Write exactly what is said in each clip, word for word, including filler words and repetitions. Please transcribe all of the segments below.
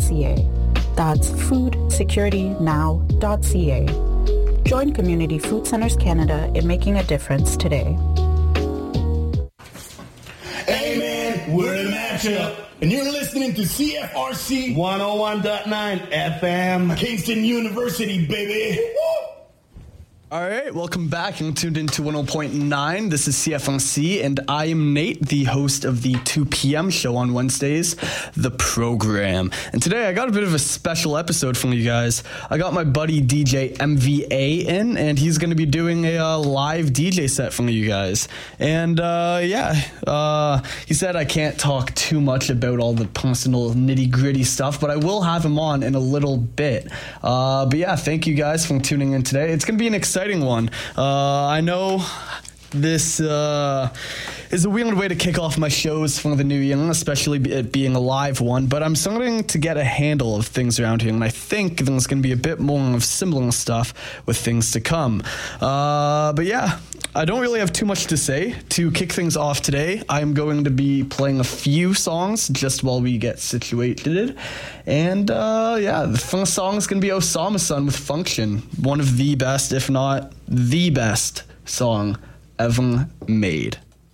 c a. That's food security now dot c a. Join Community Food Centers Canada in making a difference today. Hey man, we're in matchup, and you're listening to C F R C one oh one point nine F M. Kingston University, baby. Woo! All right, welcome back. You're tuned into one oh point nine. This is C F R C, and I am Nate, the host of the two p.m. show on Wednesdays, The Program. And today I got a bit of a special episode from you guys. I got my buddy D J M V A in, and he's going to be doing a uh, live D J set from you guys. And uh, yeah, uh, he said I can't talk too much about all the personal nitty-gritty stuff, but I will have him on in a little bit. Uh, but yeah, thank you guys for tuning in today. It's going to be an exciting one. Uh, I know this uh, is a weird way to kick off my shows for the new year, especially it being a live one, but I'm starting to get a handle of things around here, and I think there's going to be a bit more of similar stuff with things to come. Uh, but yeah, I don't really have too much to say. To kick things off today, I'm going to be playing a few songs just while we get situated. And uh, yeah, the first song is going to be Osama Sun with Function, one of the best, if not the best song ever made.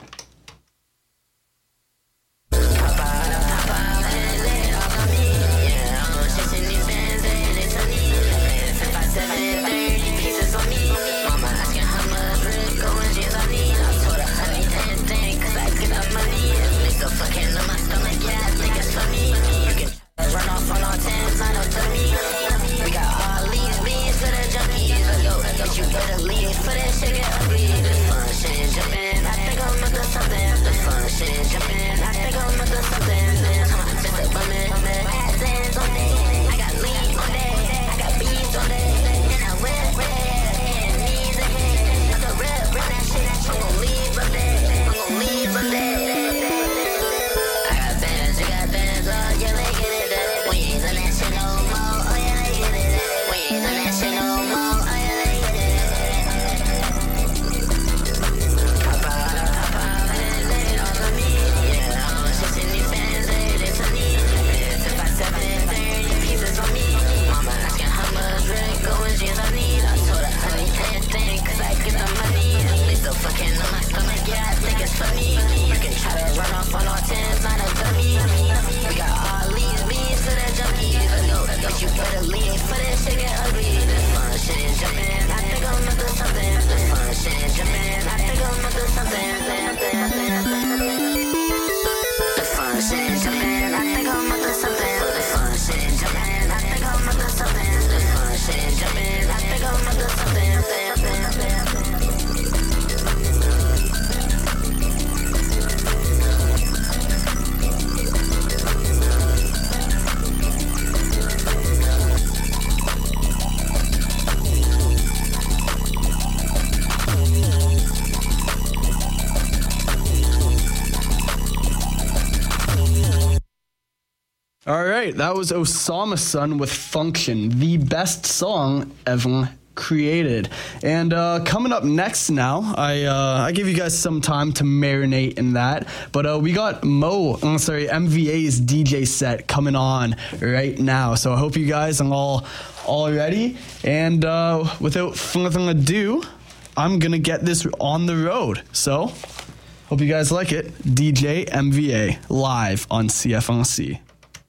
All right, that was Osama Sun with Function, the best song ever created. And uh, coming up next now, I uh, I give you guys some time to marinate in that, but uh, we got Mo, I'm sorry, M V A's D J set coming on right now. So I hope you guys are all, all ready. And uh, without further ado, I'm going to get this on the road. So hope you guys like it. D J M V A live on C F R C.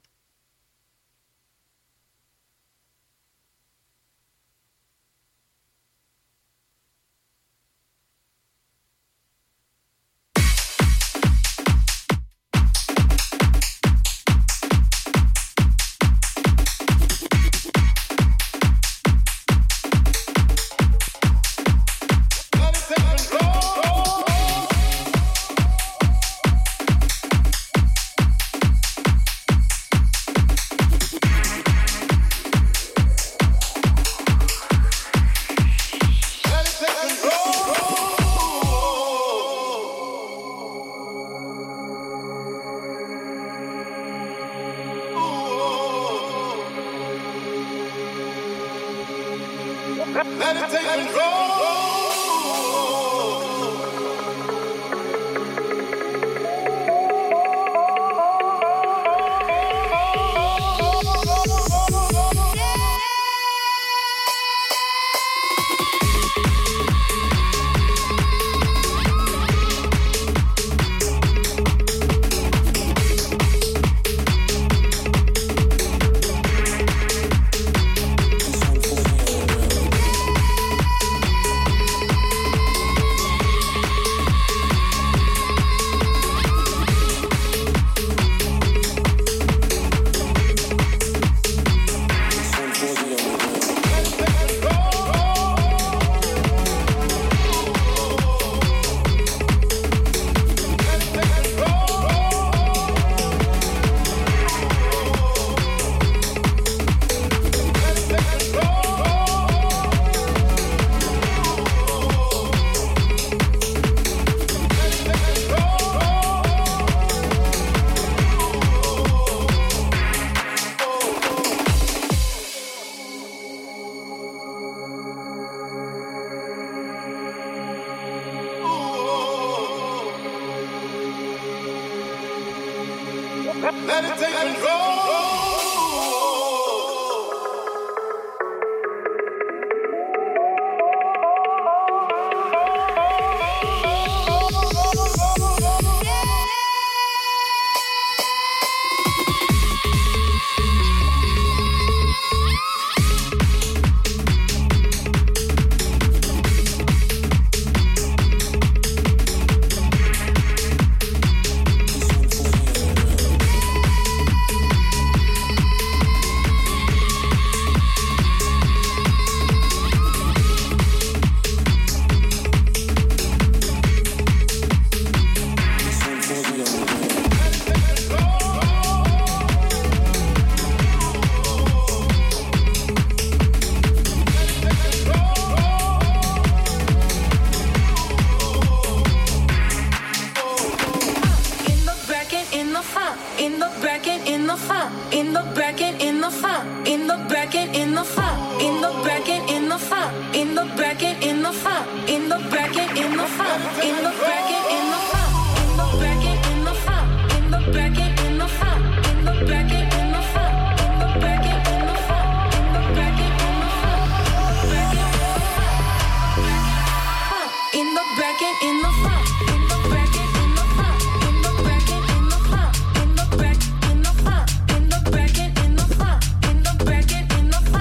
Let it take control. Let it take control. In the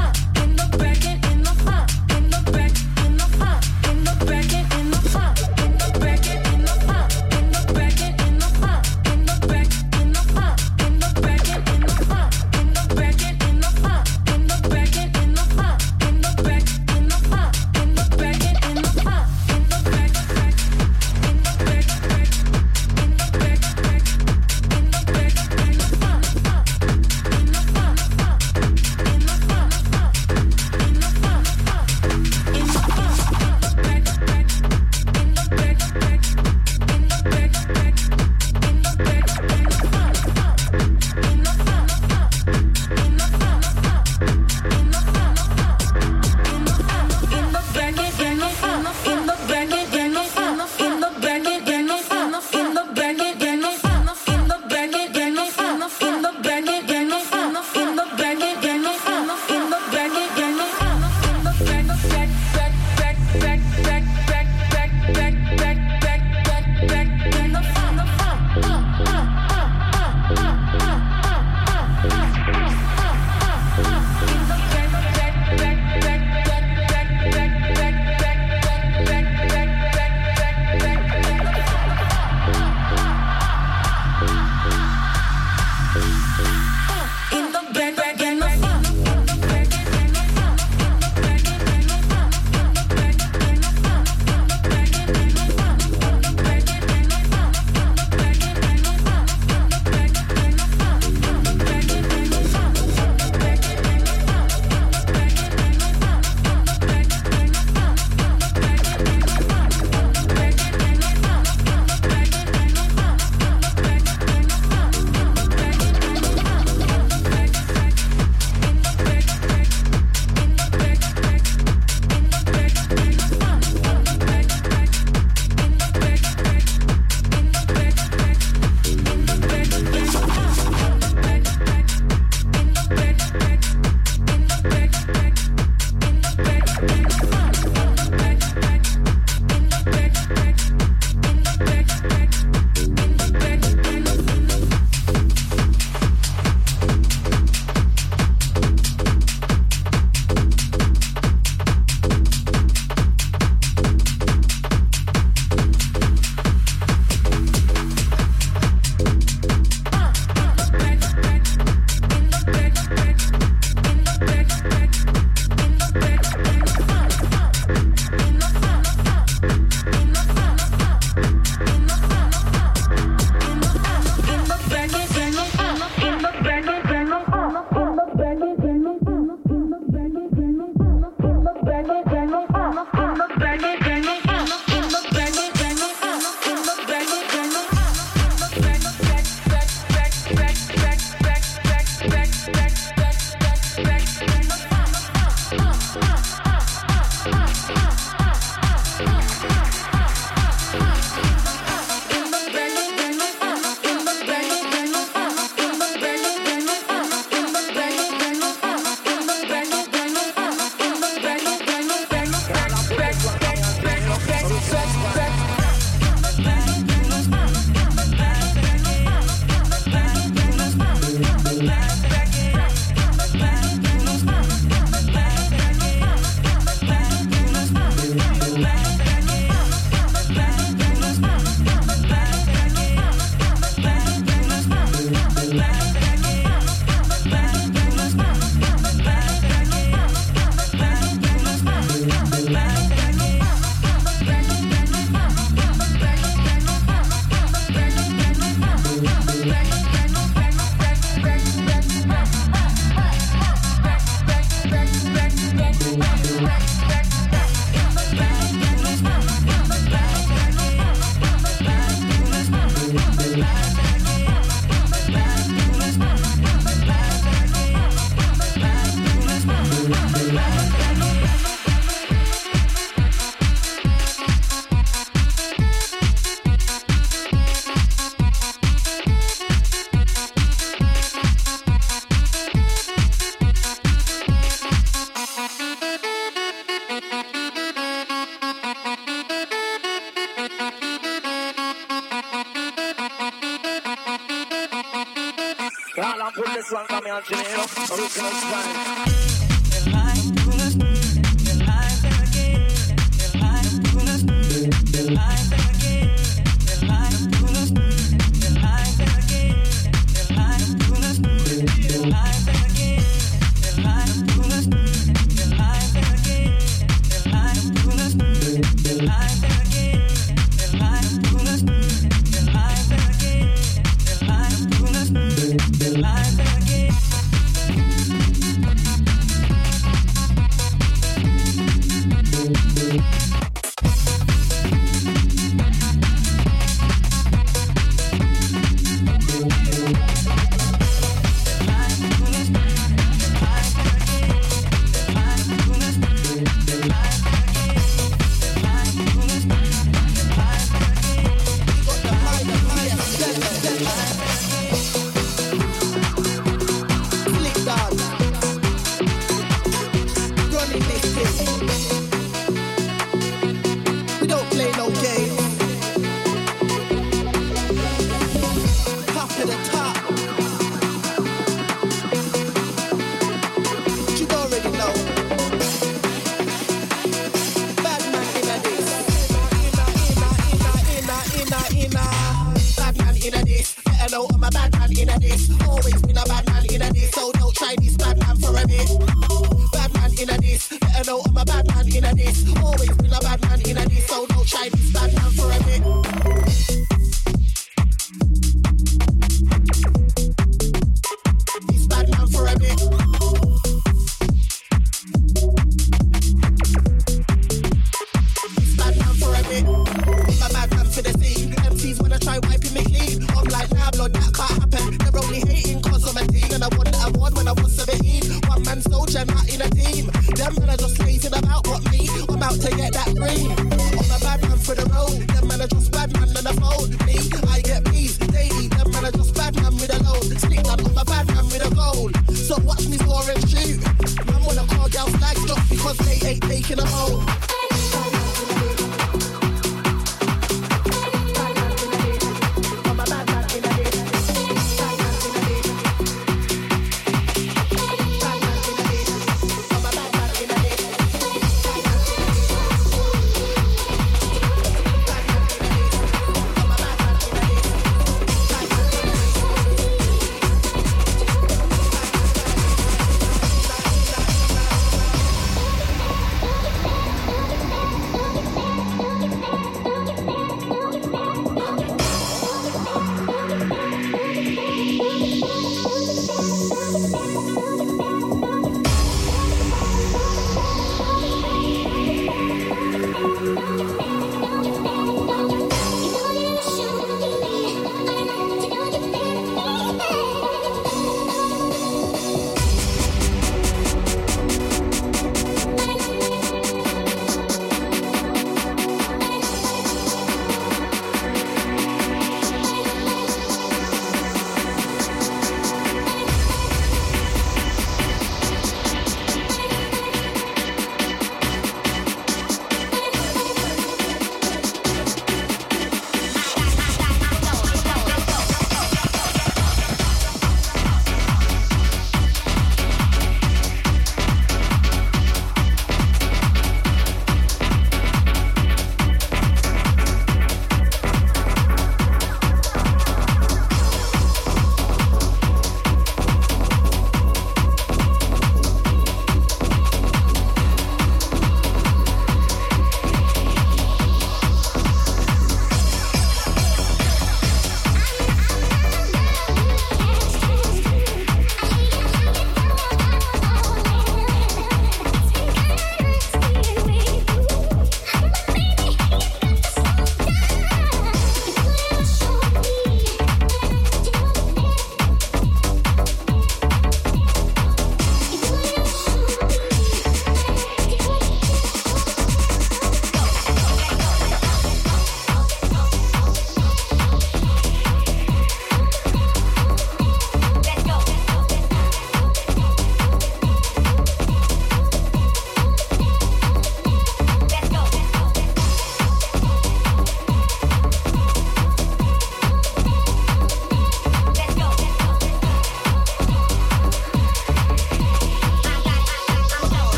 this one coming on Jamaica. Original style.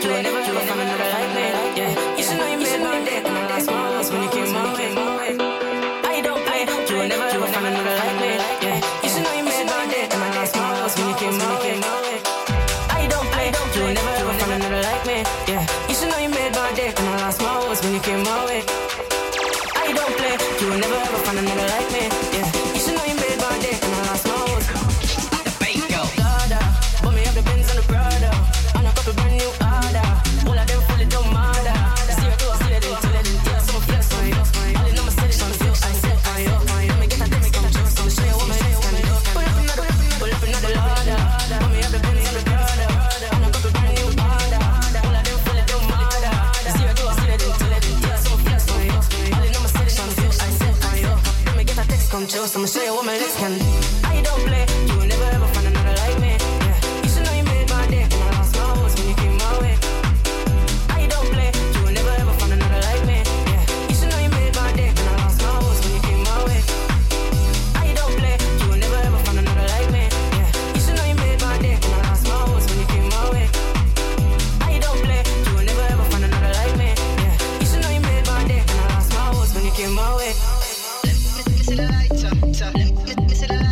play, never ever find another like me. Yeah, you should know you made my day. And I lost my words when you came my way. I don't play, you will never ever find another like me. Yeah, you should know you made my day. And I lost my words when you came my way. I don't play, you will never ever find another like me. Yeah, you should know you made my day. And I lost my words when you came my way. I don't play, you will never ever find another like me. Yeah, you should know you made my day. And I lost my words. The fake go. But me have the Benz and the Prada. And a couple brand new order. All of them fully don't matter. Zero to a hundred until it didn't tell some flex on you. All in on my selection, feel I set on you. Let me get a text come true, so I'ma show you what my next can do. Pull up another, pull up another Lada. But me have the Benz and the Prada. And a couple brand new order. All of them fully don't matter. Zero to a hundred until it didn't tell some flex on you. All in on my selection, feel I set on you. Let me get a text come true, so I'ma show you what my next can do. I don't play, you will never ever find another like me. Yeah, you should know you made my day. And I lost my words when you came my way. I don't play, you will never ever find another like me. Yeah, you should know you made my day. And I lost my words when you came my way. I don't play, you will never ever find another like me. Yeah, you should know you made my day. And I lost my words when you came my way. I don't play, you will never ever find another like me. Yeah, you should know you made my day. And I lost my words when you came my way. Let me see the lighter, let me see the lighter.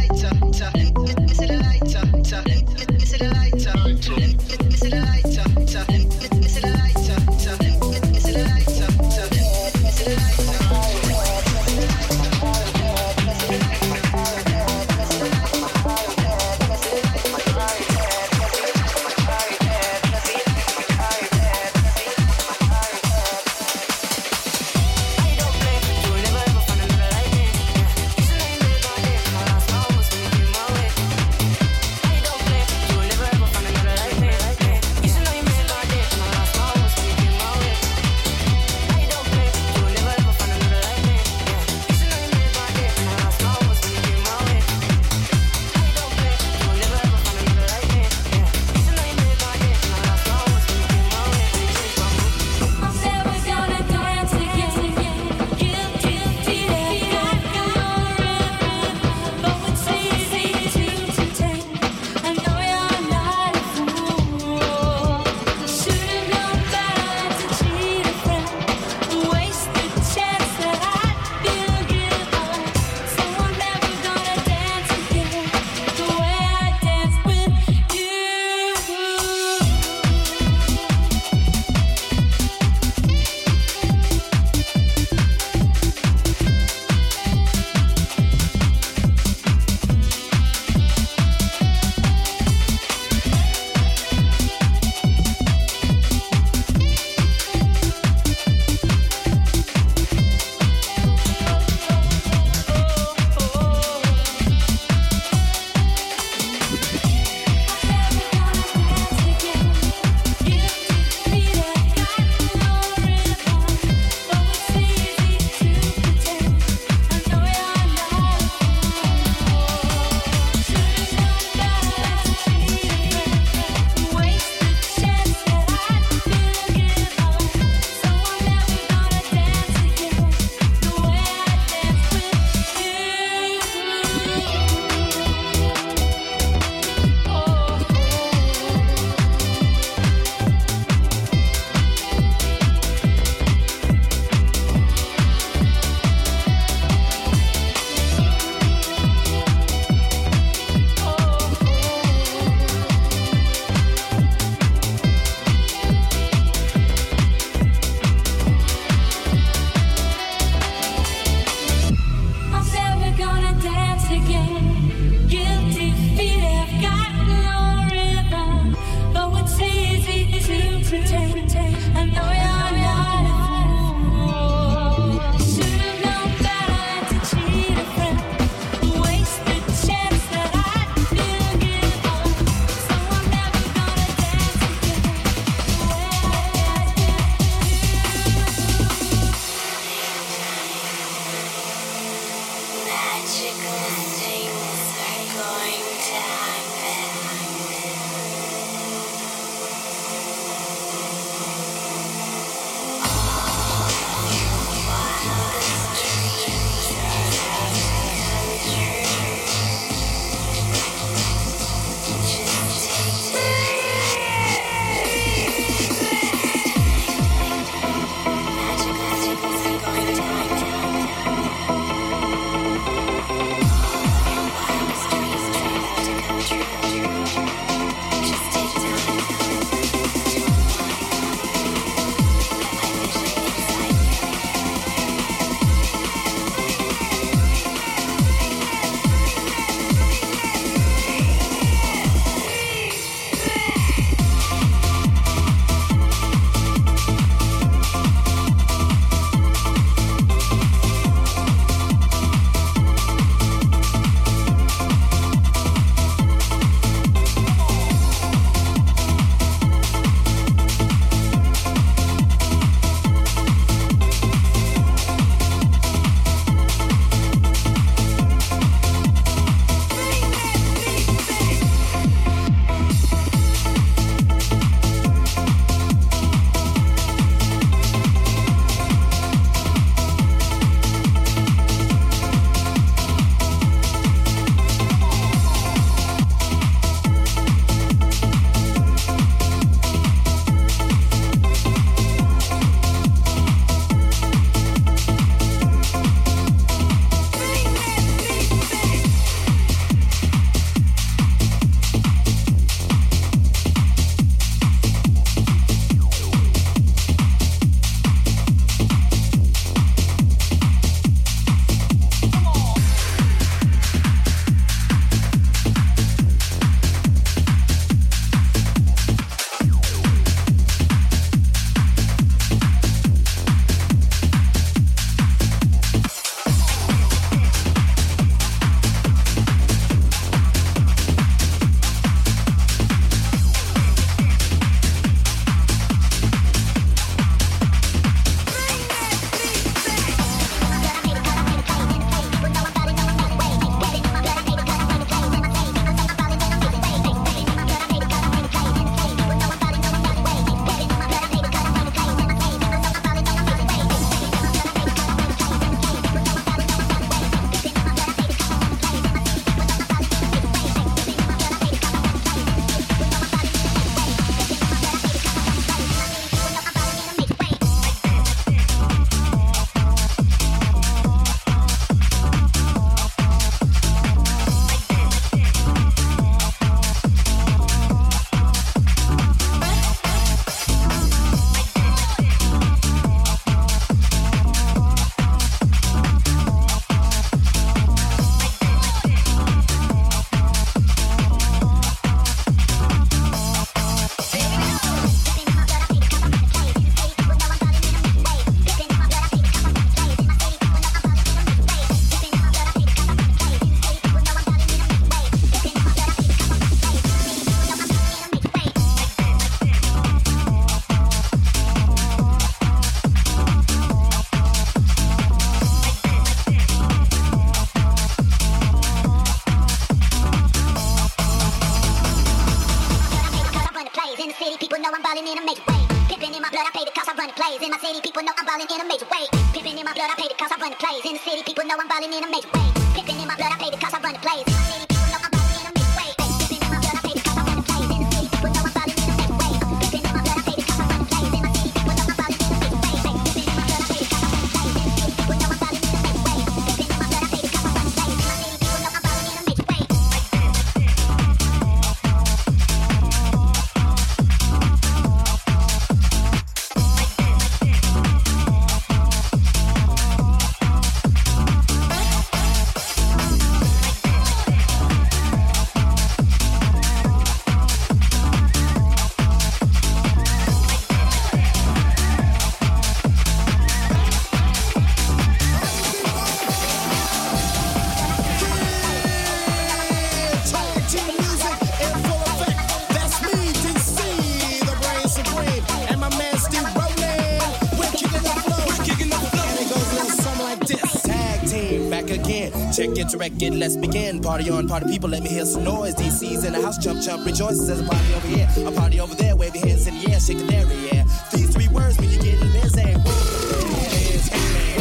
in my blood, I pay the cost, I run the plays. In my city, people know I'm ballin' in a major way. Pimpin' in my blood, I pay the cost, I run the plays. In the city, people know I'm ballin' in a major way. Pimpin' in my blood, I pay the cost, I run the plays. In my city, people know I'm ballin' in a major way. Pimpin' in my blood, I pay the cost, I run the plays. In the city, people know I'm ballin' in a major way. Pimpin' in my blood, I pay the cost, I run the plays. In my city, people know I'm ballin' in a major way. Pimpin' in my blood, I pay the cost, I run the plays. In the city, people know I'm ballin' in a major way. Pimpin' in my blood, I pay the cost, I run the plays. In my city, people know I'm ballin' in a major way. Check it to record, let's begin. Party on, party people, let me hear some noise. D C's in the house, jump, jump, rejoices. There's a party over here, a party over there. Wave your hands in the air, shake the dairy, yeah. These three words when you get in busy. It's Hitman.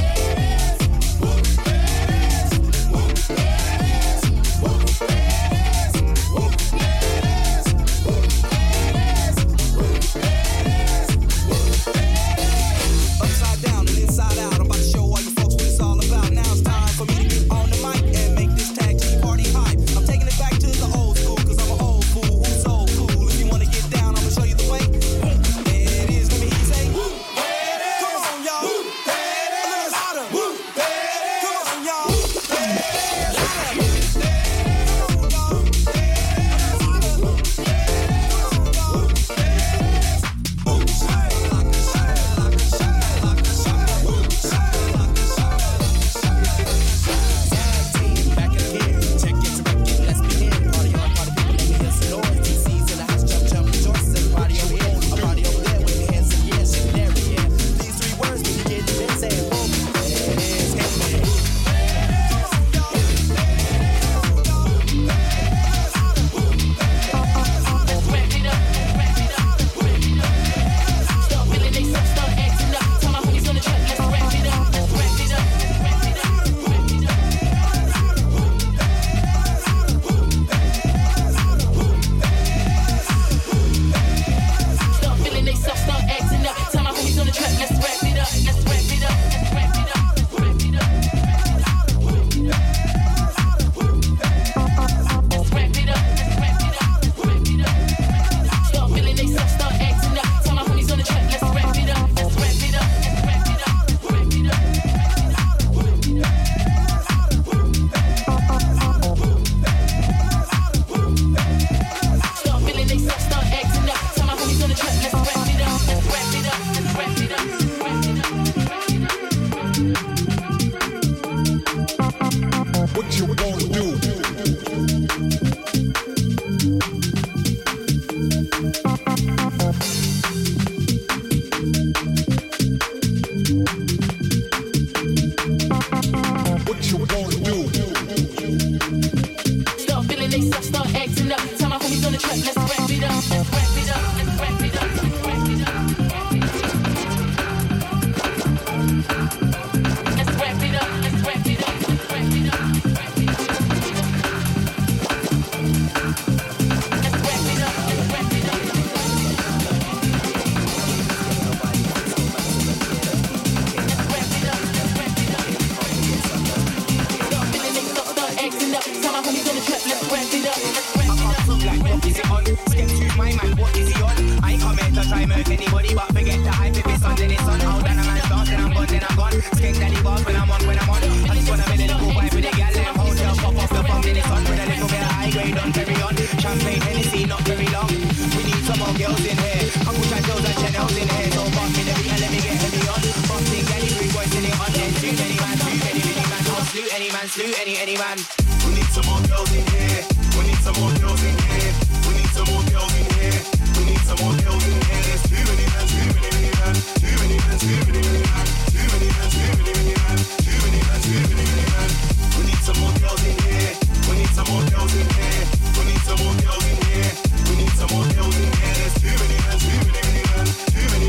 Upside down and inside out, I'm about to show all you folks what it's all about. Now it's time for me to get on the mic and make this tag team party hype. I'm taking it back to the old school, cause I'm an old fool who's so cool. If you wanna get down, I'ma show you the way. There it is, let me hear you say, woo, come on, y'all. A little louder. Come on, y'all. Back again, check it to record, let's begin. Party on, party people, let me hear some noise. D C's in the house, jump, jump, rejoices. There's a party over here, a party over there. Wave your hands in the air, shake the dairy, yeah. These three words when you get in busy. Boom, there it is, Hitman. What you gonna do? What you gonna do? Start feeling they stuff, start acting up. Tell my homies on the track, let's wrap it up. Let's wrap it up, let's wrap it up, let's wrap it up. Let's wrap it up, let's wrap it up, let's wrap it up. Let's wrap it up, let's wrap it up. Anybody but forget the hype. If it's on, then it's on. Hold on, a man's dance, then I'm gone, then I'm gone. Skink daddy bars when I'm on, when I'm on. I just wanna make a little vibe with the gal. Let them hotel pop off the bomb, then it's on. With a little bit of high grade on, carry on. Champagne, Hennessy, not very long. We need some more girls in here. Uncle Chantel's and Chanel's in here. So boss me the beat and let me get heavy on. Bossing daddy, three boys in it on. Then shoot any man, shoot any, any man. I'll salute any man, salute any, any man. We need some more girls in here. We need some more girls in here. We need some more girls in here. We need some more girls in here. There's too many men, too many, many men. Too many men, too many, many men. Too many men, too many, many men. Too many men, too many, many men. We need some more girls in here. We need some more girls in here. We need some more girls in here. We need some more girls in here. There's too many men, too many, many men. Too many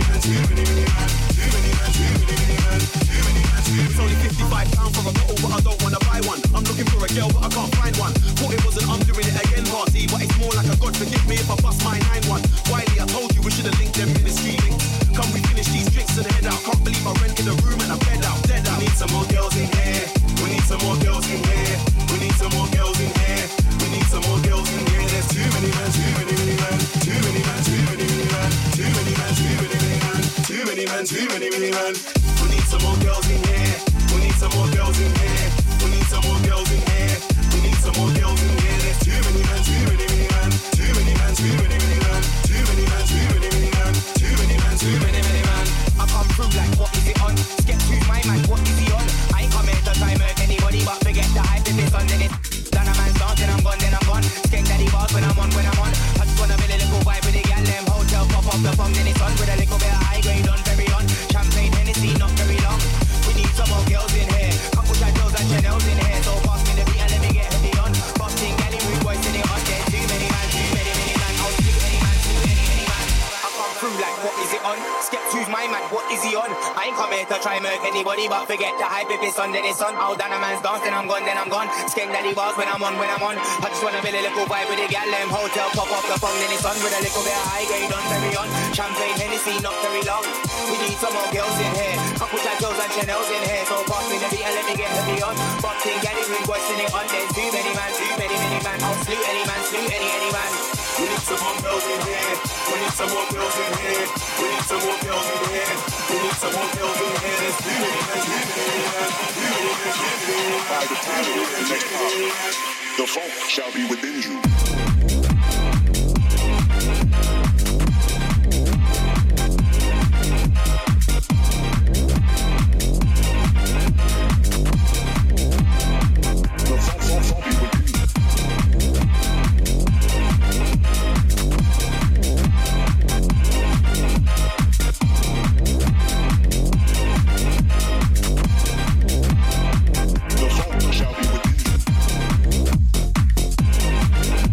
bust to the head out. Can't believe I rented a room and I bed out, dead out. We need some more girls in here. We need some more girls in here. We need some more girls in here. We need some more girls in here. There's too many men, too many, many men. Too many men, too many, many men. Too many men, too many, many men. Too many men, too many, many men. We need some more girls in here. We need some more girls in here. We need some more girls in here. We need some more girls in here. There's too many men, too many, many men. Too many men, too many, many men. Too many men, too many, many men. Too many men, too many, many men. I come through like, what is it on? Skip to my man, what is he on? I ain't come here to try murk anybody, but forget the hype if it's on, then it's done a man's dance, then I'm gone, then I'm gone. Skank daddy bars when I'm on, when I'm on. I just wanna build a little vibe with the gal, them hotel, pop off the bomb, then it's on. With a little bit of high grade on, very on. Champagne, Hennessy, not very long. We need some more girls in here. Couple shadows and Chanel's in here. So pass me the beat and let me get heavy on. Busting, galley, rude boys in it on. There's too many man, too many, many man. I'll sleep any man, sleep any, any man. I come through like, what is it on? Skep choose my man, what is he on? I ain't come here to try murk anybody, but forget the hype if it's on, then it's on. I'll done a man's dance, then I'm gone, then I'm gone. Skank daddy bars when I'm on, when I'm on. I just wanna build a little vibe with the gal, them hotel, pop off the phone, then it's on. With a little bit of high grade on, very on. Champagne, Hennessy, not very long. We need some more girls in here. Couple shadows and Chanel's in here. So pass me the beat and let me get heavy on. Boxing, galley, ring, boys in it on. There's too many man, too many, many man. I'll slew any man, slew any, any man. We need some more girls in here. We need some more girls in here. We need some more girls in here. We need some more girls in here. There's too many men, too many men. Too many men, too many men. By the time of the next time, the funk shall be within you. The funk shall be within you.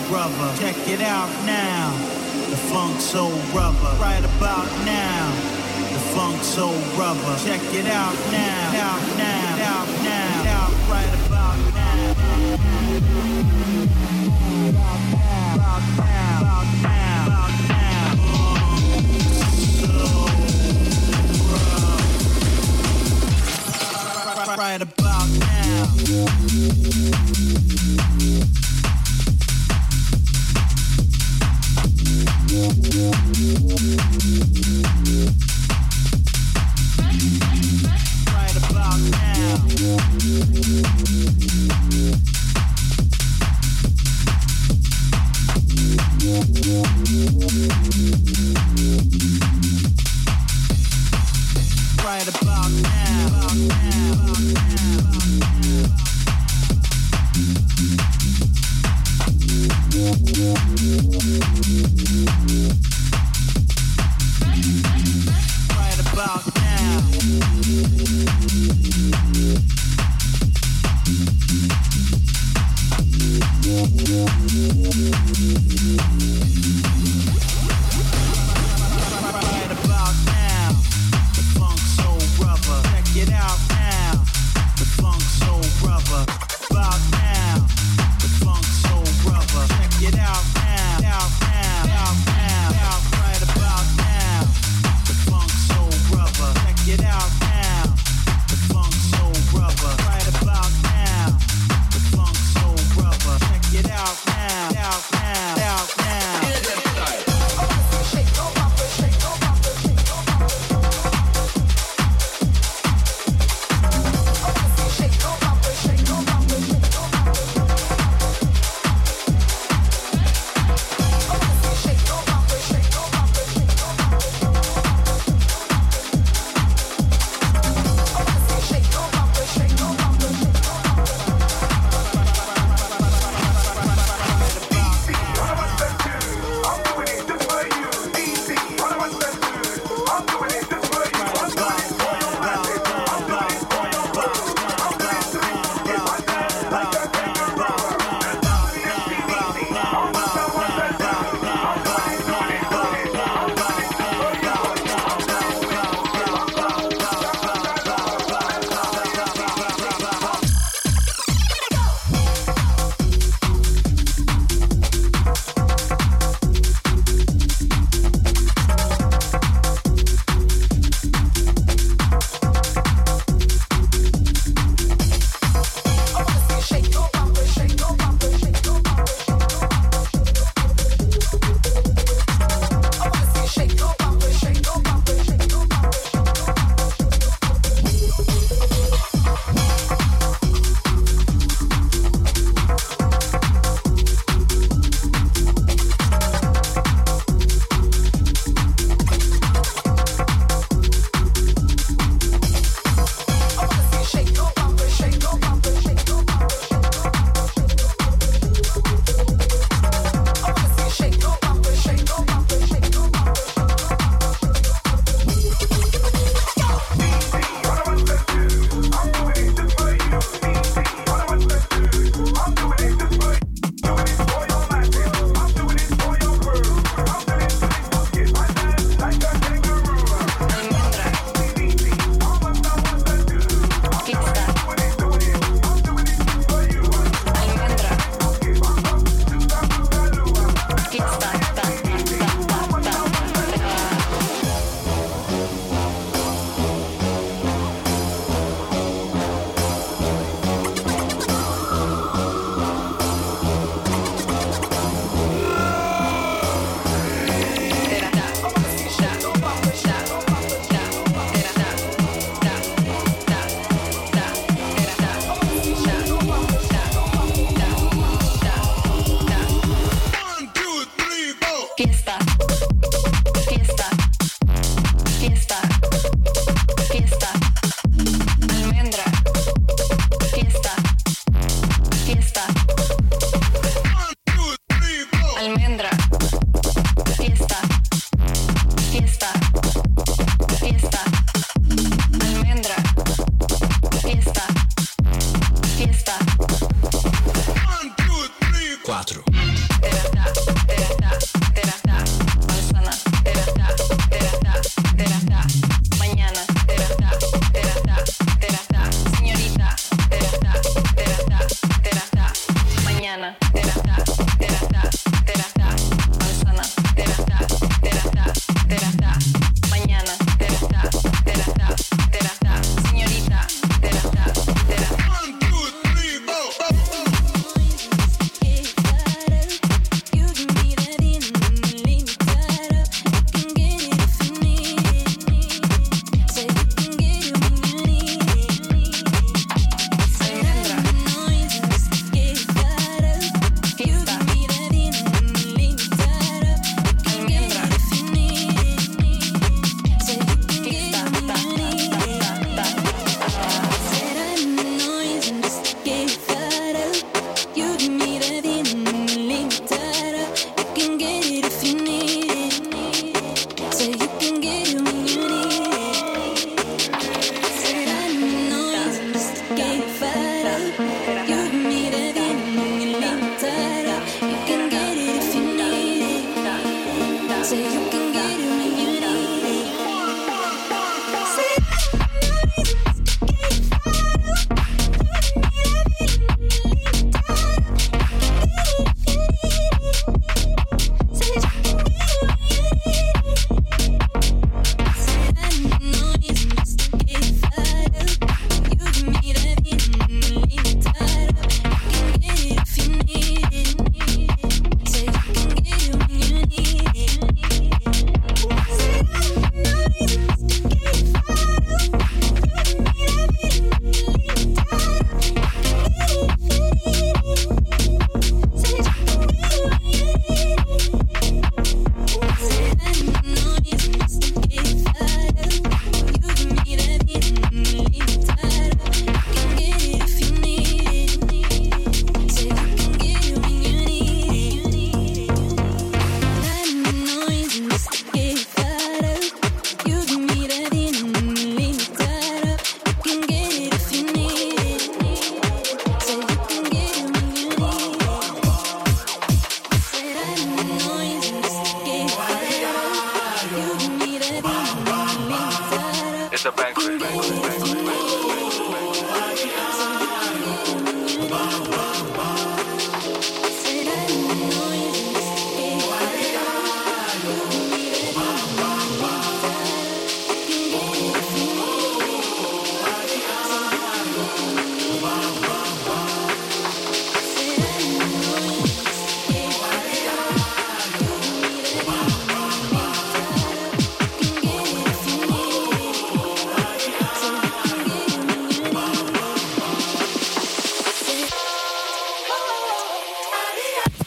Brother. Check it out now. The Funk Soul Brother. Right about now. The Funk Soul Brother. Check it out now. Out now. Out now. Out right about now. About now. About now. About now. Soul Brother. Right about now. Right about now. Right about now. Right about now. Right about now. The Funk Soul Brother. Check it out now. The Funk Soul Brother. About now. The Funk Soul Brother. Check it out now. Out now. Out now. Out right about now. The Funk Soul Brother. Check it out now. The Funk Soul Brother. Right about now. The Funk Soul Brother. Check it out now. Out now.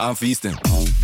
I'm feasting.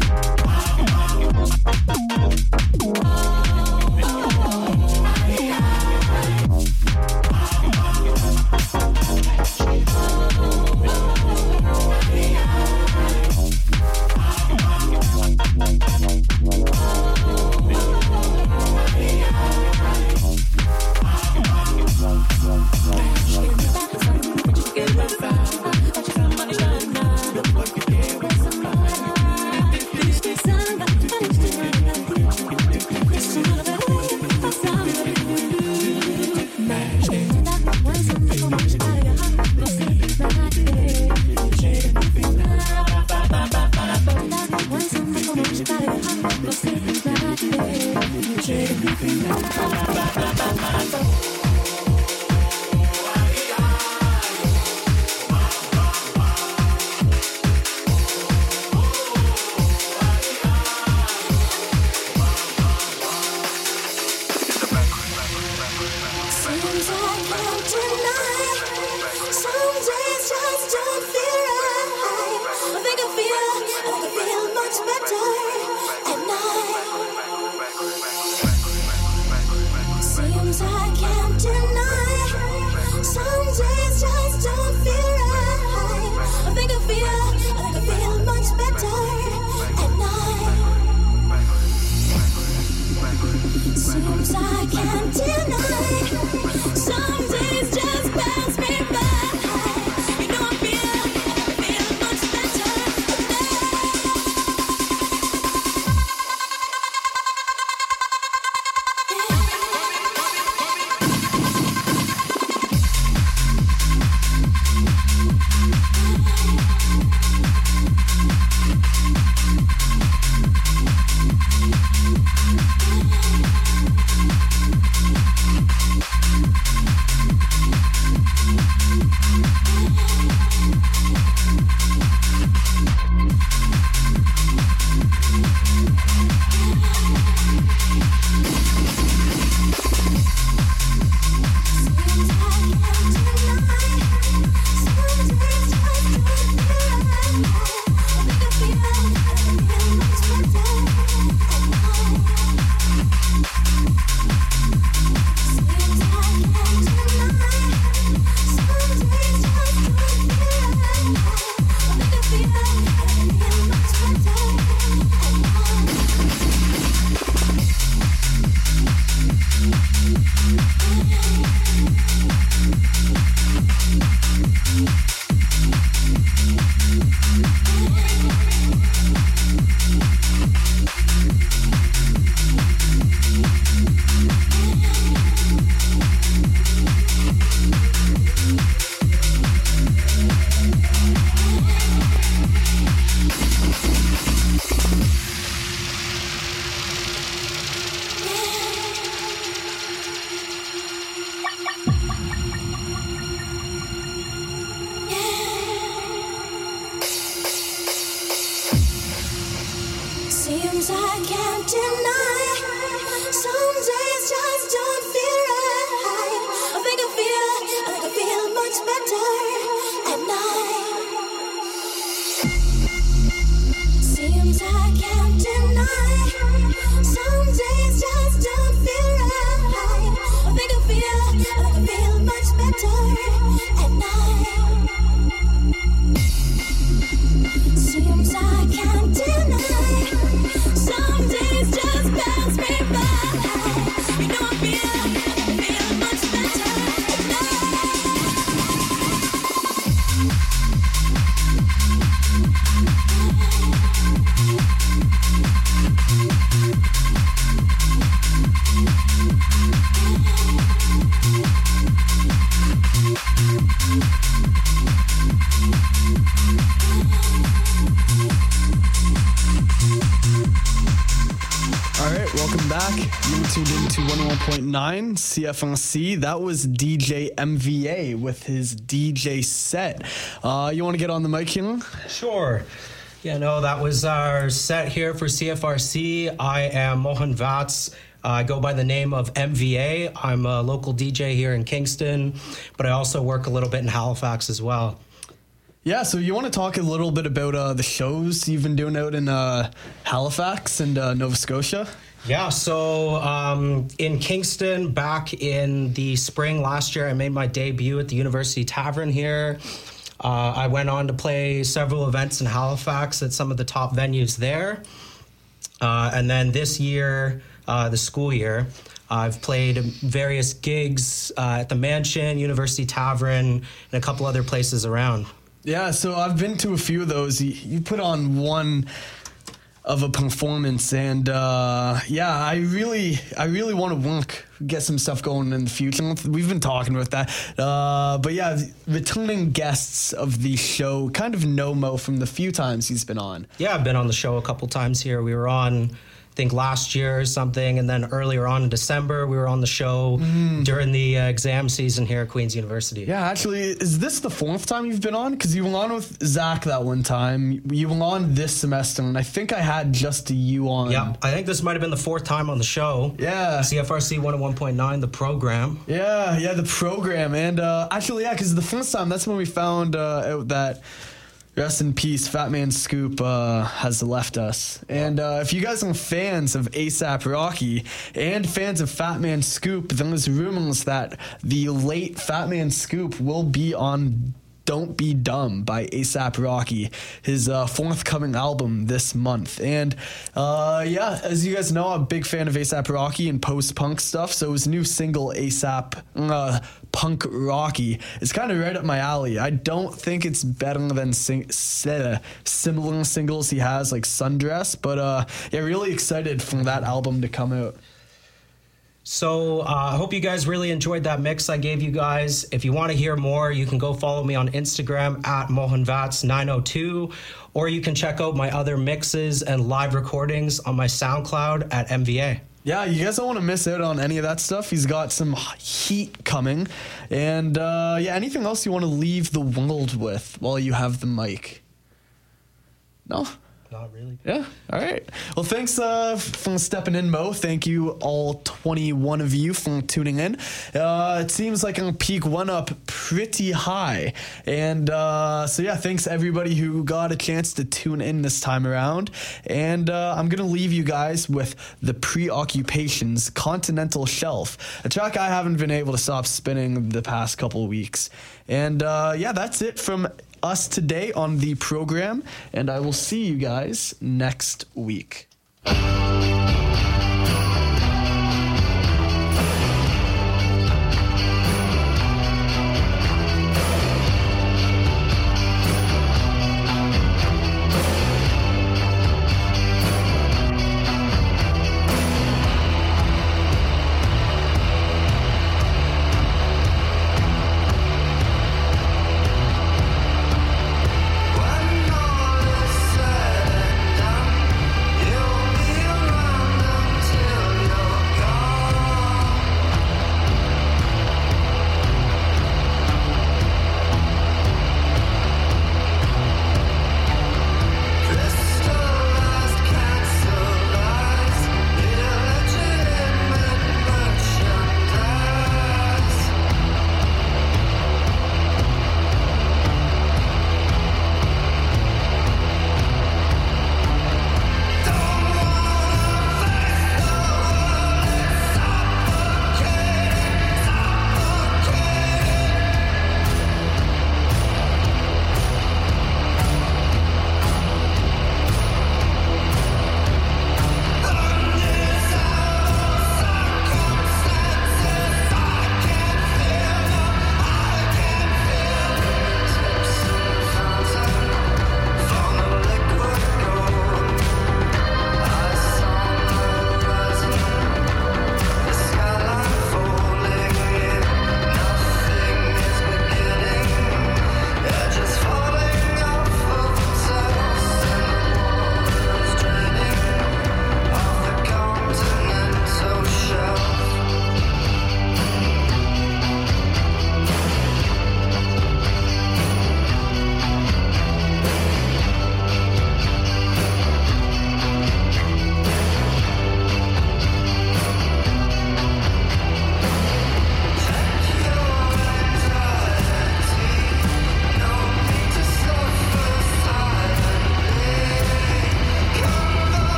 C F N C. That was D J M V A with his D J set. Uh, you want to get on the mic, Keelan? Sure. Yeah, no, that was our set here for C F R C. I am Mohan Vats. Uh, I go by the name of M V A. I'm a local D J here in Kingston, but I also work a little bit in Halifax as well. Yeah, so you want to talk a little bit about uh, the shows you've been doing out in uh, Halifax and uh, Nova Scotia? Yeah, so um, in Kingston, back in the spring last year, I made my debut at the University Tavern here. Uh, I went on to play several events in Halifax at some of the top venues there. Uh, and then this year, uh, the school year, I've played various gigs uh, at the Mansion, University Tavern, and a couple other places around. Yeah, so I've been to a few of those. You, you put on one of a performance, and uh, yeah, I really, I really want to work, get some stuff going in the future. We've been talking about that, uh, but yeah, returning guests of the show kind of know Mo from the few times he's been on. Yeah, I've been on the show a couple times here. We were on, I think last year or something, and then earlier on in December we were on the show mm. during the uh, exam season here at Queen's University. Yeah, actually, is this the fourth time you've been on? Because you were on with Zach that one time. You were on this semester, and I think I had just you on. Yeah, I think this might have been the fourth time on the show. Yeah. C F R C one oh one point nine, the program. Yeah, yeah, the program. And uh, actually, yeah, because the first time, that's when we found uh, out that rest in peace, Fat Man Scoop uh, has left us. And uh, if you guys are fans of A$AP Rocky and fans of Fat Man Scoop, there's rumors that the late Fat Man Scoop will be on Don't Be Dumb by A$AP Rocky, his uh, forthcoming album this month. And uh, yeah, as you guys know, I'm a big fan of A$AP Rocky and post-punk stuff, so his new single, A$AP uh, Punk Rocky, is kind of right up my alley. I don't think it's better than sing- uh, similar singles he has, like Sundress, but uh, yeah, really excited for that album to come out. So uh, I hope you guys really enjoyed that mix I gave you guys. If you want to hear more, you can go follow me on Instagram at mohanvats nine oh two, or you can check out my other mixes and live recordings on my SoundCloud at M V A. Yeah, you guys don't want to miss out on any of that stuff. He's got some heat coming. And uh, yeah, anything else you want to leave the world with while you have the mic? No? Not really. Yeah. All right. Well, thanks uh, for stepping in, Mo. Thank you, all twenty-one of you, for tuning in. Uh, it seems like our peak went up pretty high. And uh, so, yeah, thanks everybody who got a chance to tune in this time around. And uh, I'm going to leave you guys with The Preoccupations' Continental Shelf, a track I haven't been able to stop spinning the past couple of weeks. And uh, yeah, that's it from us today on the program, and I will see you guys next week. When all is said and done, you'll be around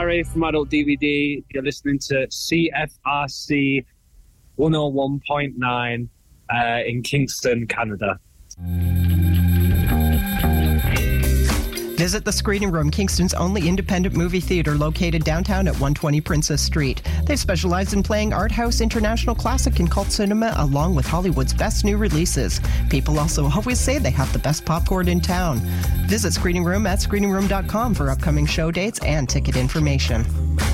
Harry from Adult D V D. You're listening to C F R C one oh one point nine uh, in Kingston, Canada. Visit the Screening Room, Kingston's only independent movie theater located downtown at one twenty Princess Street. They've specialized in playing art house, international classic, and cult cinema, along with Hollywood's best new releases. People also always say they have the best popcorn in town. Visit Screening Room at screening room dot com for upcoming show dates and ticket information.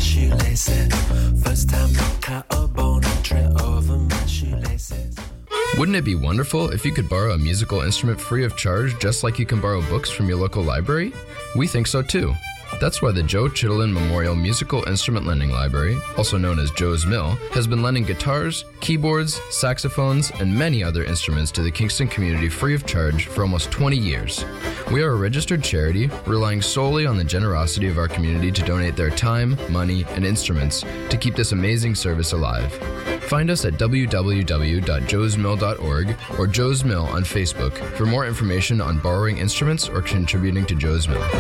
Wouldn't it be wonderful if you could borrow a musical instrument free of charge, just like you can borrow books from your local library? We think so too. That's why the Joe Chittenden Memorial Musical Instrument Lending Library, also known as Joe's Mill, has been lending guitars, keyboards, saxophones, and many other instruments to the Kingston community free of charge for almost twenty years. We are a registered charity, relying solely on the generosity of our community to donate their time, money, and instruments to keep this amazing service alive. Find us at w w w dot joes mill dot org or Joe's Mill on Facebook for more information on borrowing instruments or contributing to Joe's Mill.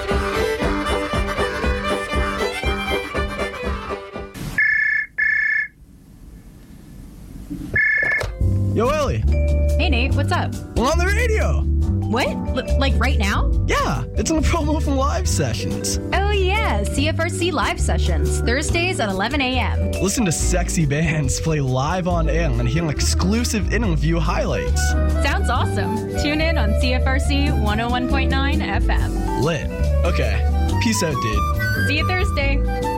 Yo, Ellie. Hey, Nate, what's up? We're on the radio. What? L- like right now? Yeah, it's a promo from Live Sessions. Oh, yeah, C F R C Live Sessions, Thursdays at eleven a.m. Listen to sexy bands play live on air and hear exclusive interview highlights. Sounds awesome. Tune in on C F R C one oh one point nine F M. Lit. Okay. Peace out, dude. See you Thursday.